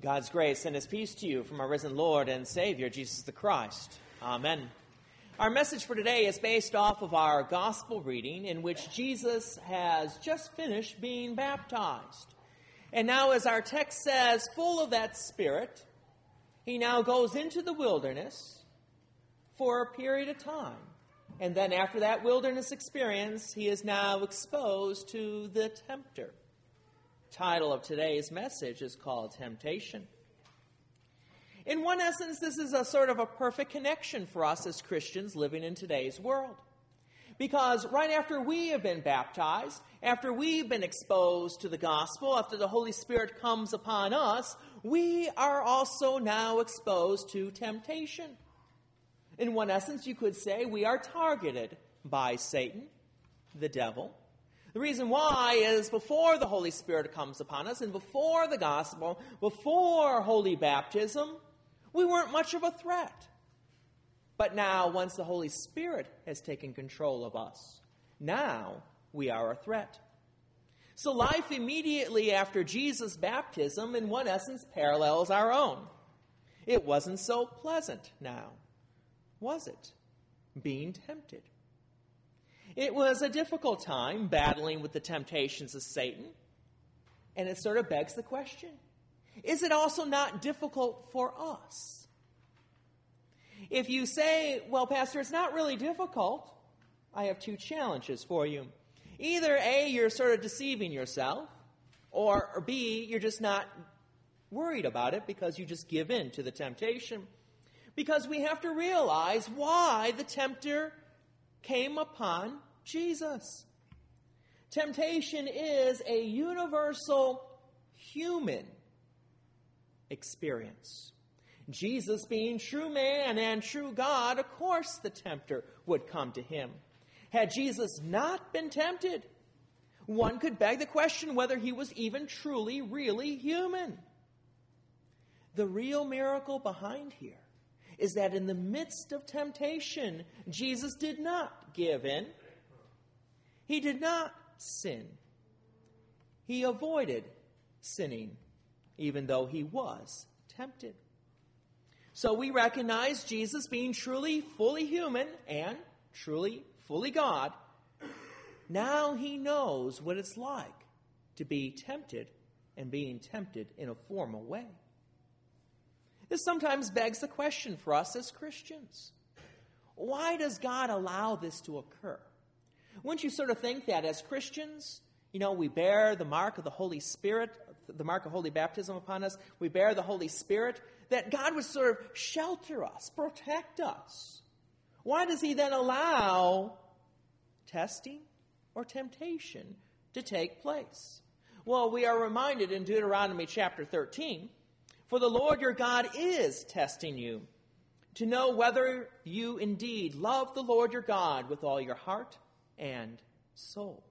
God's grace and his peace to you from our risen Lord and Savior, Jesus the Christ. Amen. Our message for today is based off of our gospel reading in which Jesus has just finished being baptized. And now, as our text says, full of that Spirit, he now goes into the wilderness for a period of time. And then after that wilderness experience, he is now exposed to the tempter. The title of today's message is called Temptation. In one essence, this is a sort of a perfect connection for us as Christians living in today's world. Because right after we have been baptized, after we've been exposed to the gospel, after the Holy Spirit comes upon us, we are also now exposed to temptation. In one essence, you could say we are targeted by Satan, the devil. The reason why is before the Holy Spirit comes upon us and before the gospel, before holy baptism, we weren't much of a threat. But now, once the Holy Spirit has taken control of us, now we are a threat. So life immediately after Jesus' baptism, in one essence, parallels our own. It wasn't so pleasant now, was it? Being tempted. It was a difficult time battling with the temptations of Satan. And it sort of begs the question, is it also not difficult for us? If you say, well, Pastor, it's not really difficult, I have two challenges for you. Either A, you're sort of deceiving yourself, or B, you're just not worried about it because you just give in to the temptation. Because we have to realize why the tempter came upon Jesus. Temptation is a universal human experience. Jesus being true man and true God, of course the tempter would come to him. Had Jesus not been tempted, one could beg the question whether he was even truly, really human. The real miracle behind here is that in the midst of temptation, Jesus did not give in. He did not sin. He avoided sinning, even though he was tempted. So we recognize Jesus being truly, fully human and truly, fully God. Now he knows what it's like to be tempted and being tempted in a formal way. This sometimes begs the question for us as Christians. Why does God allow this to occur? Wouldn't you sort of think that as Christians, we bear the mark of the Holy Spirit, the mark of holy baptism upon us, we bear the Holy Spirit, that God would sort of shelter us, protect us. Why does he then allow testing or temptation to take place? Well, we are reminded in Deuteronomy chapter 13, for the Lord your God is testing you to know whether you indeed love the Lord your God with all your heart and soul.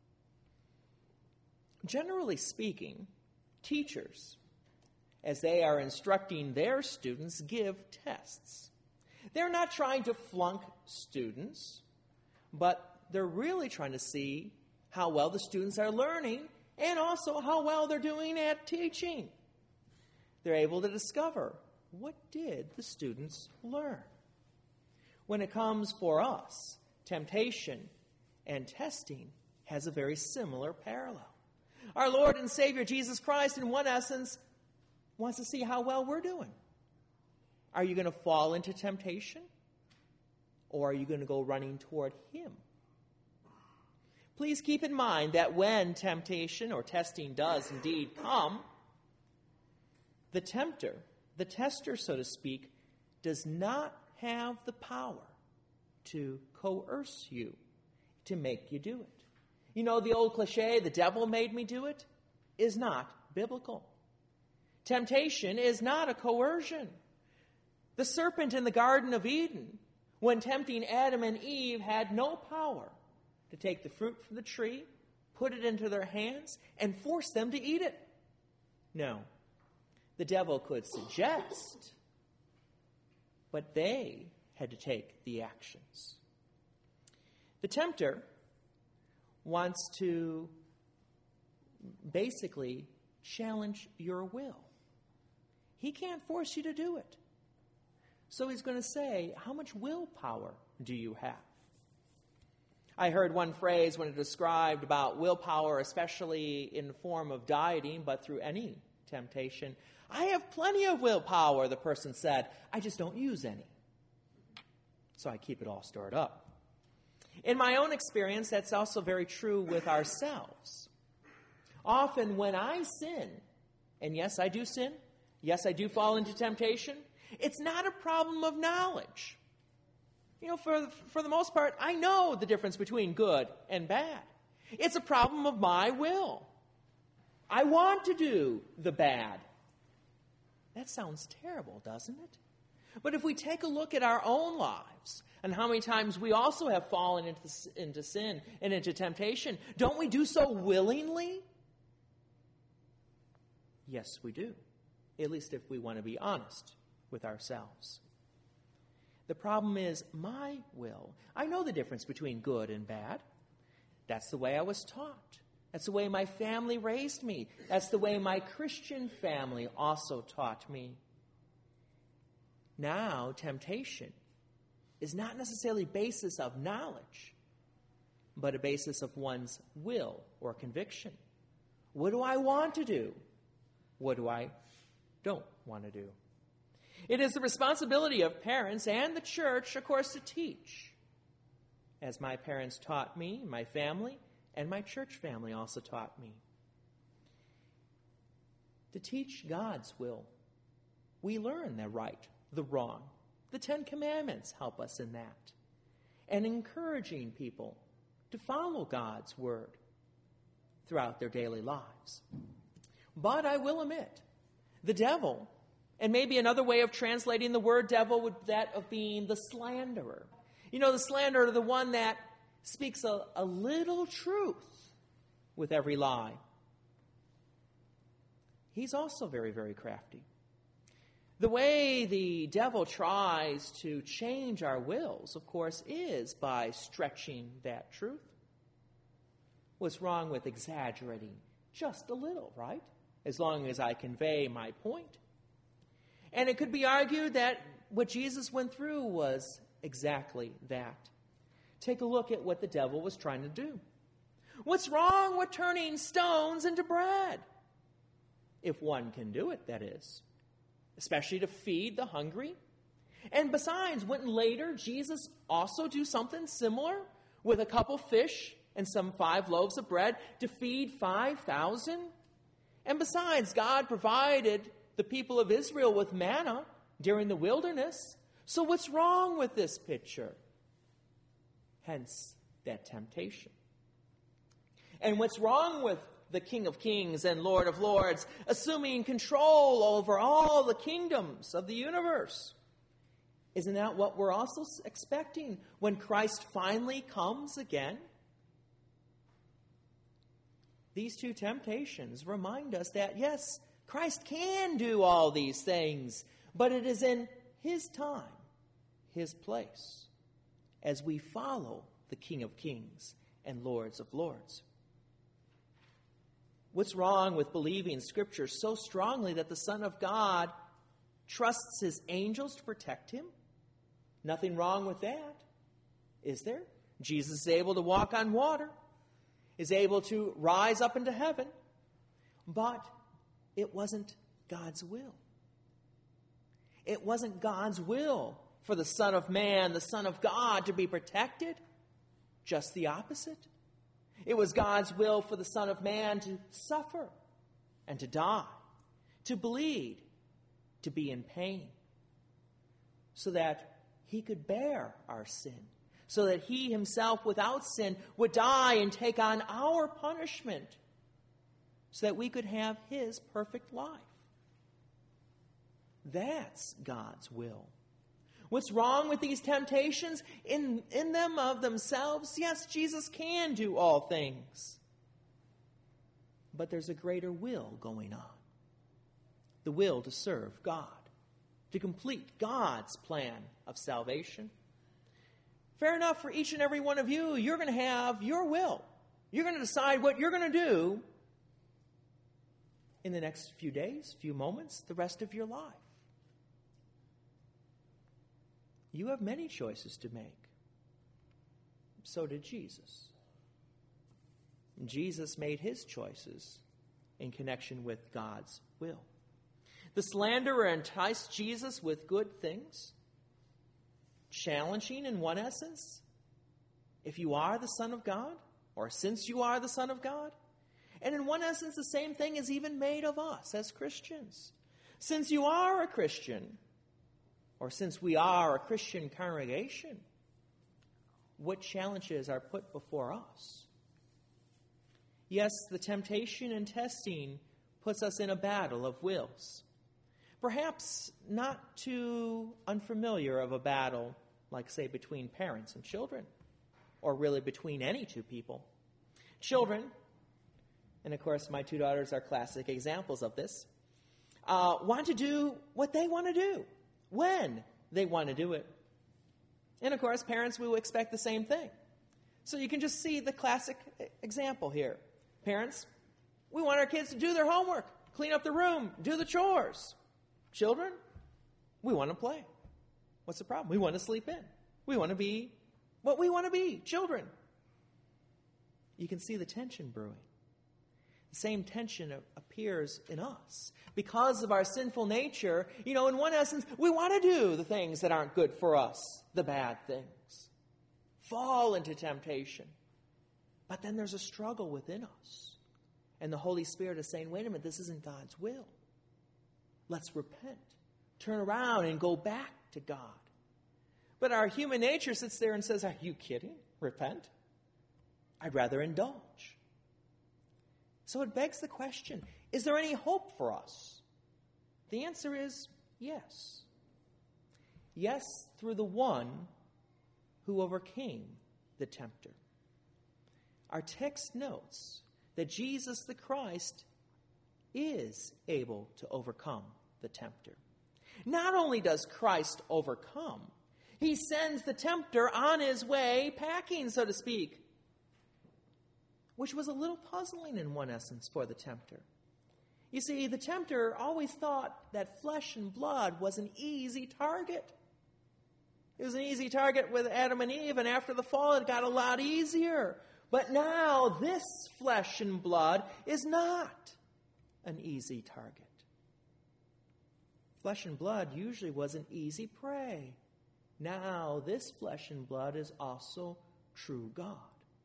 Generally speaking, teachers, as they are instructing their students, give tests. They're not trying to flunk students, but they're really trying to see how well the students are learning and also how well they're doing at teaching. They're able to discover, what did the students learn? When it comes for us, temptation and testing has a very similar parallel. Our Lord and Savior Jesus Christ, in one essence, wants to see how well we're doing. Are you going to fall into temptation? Or are you going to go running toward him? Please keep in mind that when temptation or testing does indeed come, the tempter, the tester, so to speak, does not have the power to coerce you, to make you do it. The old cliche, the devil made me do it, is not biblical. Temptation is not a coercion. The serpent in the Garden of Eden, when tempting Adam and Eve, had no power to take the fruit from the tree, put it into their hands, and force them to eat it. No. The devil could suggest, but they had to take the actions. The tempter wants to basically challenge your will. He can't force you to do it. So he's going to say, how much willpower do you have? I heard one phrase when it described about willpower, especially in the form of dieting, but through any temptation. I have plenty of willpower, the person said. I just don't use any. So I keep it all stored up. In my own experience, that's also very true with ourselves. Often when I sin, and yes, I do sin, yes, I do fall into temptation, it's not a problem of knowledge. For the most part, I know the difference between good and bad. It's a problem of my will. I want to do the bad. That sounds terrible, doesn't it? But if we take a look at our own lives and how many times we also have fallen into sin and into temptation, don't we do so willingly? Yes, we do. At least if we want to be honest with ourselves. The problem is my will. I know the difference between good and bad. That's the way I was taught. That's the way my family raised me. That's the way my Christian family also taught me. Now, temptation is not necessarily a basis of knowledge, but a basis of one's will or conviction. What do I want to do? What do I don't want to do? It is the responsibility of parents and the church, of course, to teach. As my parents taught me, my family, and my church family also taught me. To teach God's will. We learn the right, the wrong. The 10 Commandments help us in that. And encouraging people to follow God's word throughout their daily lives. But I will admit, the devil, and maybe another way of translating the word devil would be that of being the slanderer. The slanderer, the one that speaks a little truth with every lie. He's also very, very crafty. The way the devil tries to change our wills, of course, is by stretching that truth. What's wrong with exaggerating just a little, right? As long as I convey my point. And it could be argued that what Jesus went through was exactly that. Take a look at what the devil was trying to do. What's wrong with turning stones into bread? If one can do it, that is. Especially to feed the hungry. And besides, wouldn't later Jesus also do something similar with a couple fish and some 5 loaves of bread to feed 5,000? And besides, God provided the people of Israel with manna during the wilderness. So what's wrong with this picture? Hence, that temptation. And what's wrong with the King of Kings and Lord of Lords assuming control over all the kingdoms of the universe? Isn't that what we're also expecting when Christ finally comes again? These 2 temptations remind us that, yes, Christ can do all these things, but it is in His time, His place, as we follow the King of Kings and Lords of Lords. What's wrong with believing Scripture so strongly that the Son of God trusts His angels to protect Him? Nothing wrong with that, is there? Jesus is able to walk on water, is able to rise up into heaven, but it wasn't God's will. It wasn't God's will for the Son of Man, the Son of God, to be protected. Just the opposite. It was God's will for the Son of Man to suffer and to die, to bleed, to be in pain, so that He could bear our sin, so that He Himself without sin would die and take on our punishment, so that we could have His perfect life. That's God's will. What's wrong with these temptations? In them of themselves, yes, Jesus can do all things. But there's a greater will going on. The will to serve God, to complete God's plan of salvation. Fair enough for each and every one of you, you're going to have your will. You're going to decide what you're going to do in the next few days, few moments, the rest of your life. You have many choices to make. So did Jesus. Jesus made his choices in connection with God's will. The slanderer enticed Jesus with good things, challenging in one essence, if you are the Son of God, or since you are the Son of God. And in one essence, the same thing is even made of us as Christians. Since you are a Christian, or since we are a Christian congregation, what challenges are put before us? Yes, the temptation and testing puts us in a battle of wills. Perhaps not too unfamiliar of a battle, like, say, between parents and children, or really between any two people. Children, and of course my two daughters are classic examples of this, want to do what they want to do, when they want to do it. And of course, parents, we will expect the same thing. So you can just see the classic example here. Parents, we want our kids to do their homework, clean up the room, do the chores. Children, we want to play. What's the problem? We want to sleep in. We want to be what we want to be, children. You can see the tension brewing. The same tension appears in us. Because of our sinful nature, in one essence, we want to do the things that aren't good for us, the bad things. Fall into temptation. But then there's a struggle within us. And the Holy Spirit is saying, wait a minute, this isn't God's will. Let's repent. Turn around and go back to God. But our human nature sits there and says, are you kidding? Repent? I'd rather indulge. So it begs the question, is there any hope for us? The answer is yes. Yes, through the one who overcame the tempter. Our text notes that Jesus the Christ is able to overcome the tempter. Not only does Christ overcome, he sends the tempter on his way packing, so to speak, which was a little puzzling in one essence for the tempter. You see, the tempter always thought that flesh and blood was an easy target. It was an easy target with Adam and Eve, and after the fall it got a lot easier. But now this flesh and blood is not an easy target. Flesh and blood usually was an easy prey. Now this flesh and blood is also true God.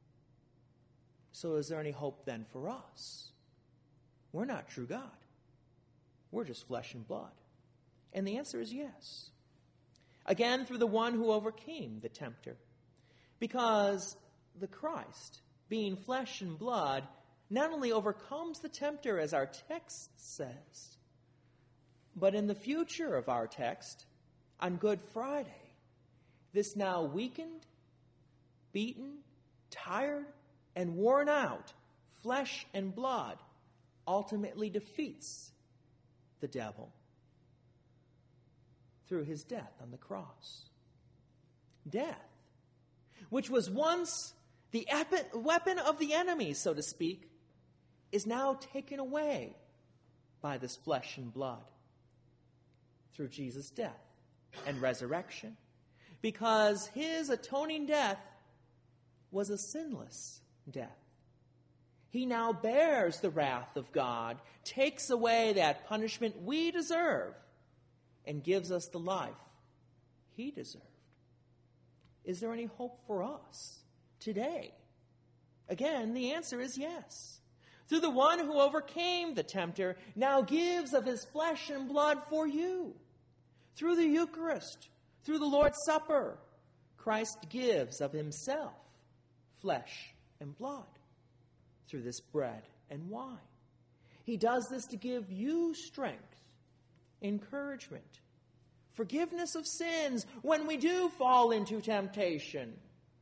So is there any hope then for us? We're not true God. We're just flesh and blood. And the answer is yes. Again, through the one who overcame the tempter. Because the Christ, being flesh and blood, not only overcomes the tempter, as our text says, but in the future of our text, on Good Friday, this now weakened, beaten, tired, and worn out flesh and blood ultimately defeats the devil through his death on the cross. Death, which was once the weapon of the enemy, so to speak, is now taken away by this flesh and blood through Jesus' death and resurrection, because his atoning death was a sinless death. He now bears the wrath of God, takes away that punishment we deserve, and gives us the life he deserved. Is there any hope for us today? Again, the answer is yes. Through the one who overcame the tempter, now gives of his flesh and blood for you. Through the Eucharist, through the Lord's Supper, Christ gives of himself flesh and blood through this bread and wine. He does this to give you strength, encouragement, forgiveness of sins when we do fall into temptation.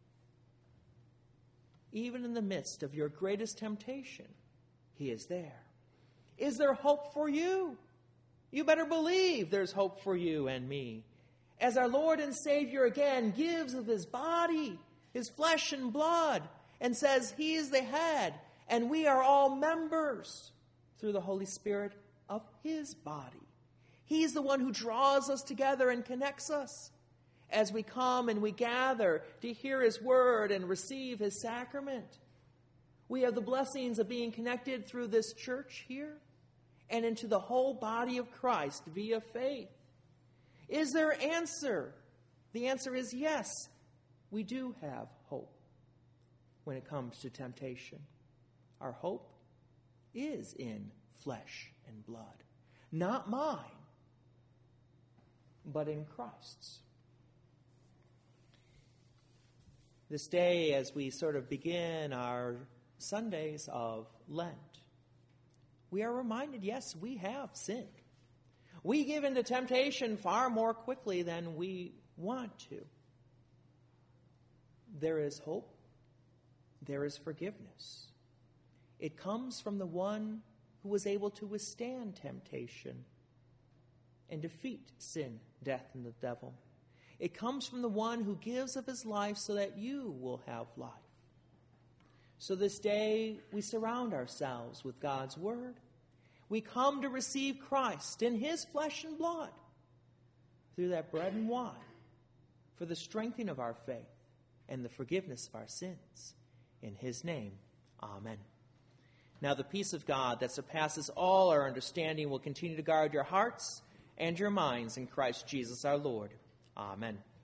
Even in the midst of your greatest temptation, he is there. Is there hope for you? You better believe there's hope for you and me. As our Lord and Savior again gives of his body, his flesh and blood, and says he is the head, and we are all members through the Holy Spirit of his body. He's the one who draws us together and connects us. as we come and we gather to hear his word and receive his sacrament. We have the blessings of being connected through this church here and into the whole body of Christ via faith. Is there an answer? The answer is yes. We do have hope when it comes to temptation. Our hope is in flesh and blood. Not mine, but in Christ's. This day, as we sort of begin our Sundays of Lent, we are reminded, yes, we have sinned. We give into temptation far more quickly than we want to. There is hope. There is forgiveness. It comes from the one who was able to withstand temptation and defeat sin, death, and the devil. It comes from the one who gives of his life so that you will have life. So this day we surround ourselves with God's word. We come to receive Christ in his flesh and blood through that bread and wine for the strengthening of our faith and the forgiveness of our sins. In his name, amen. Now the peace of God that surpasses all our understanding will continue to guard your hearts and your minds in Christ Jesus our Lord. Amen.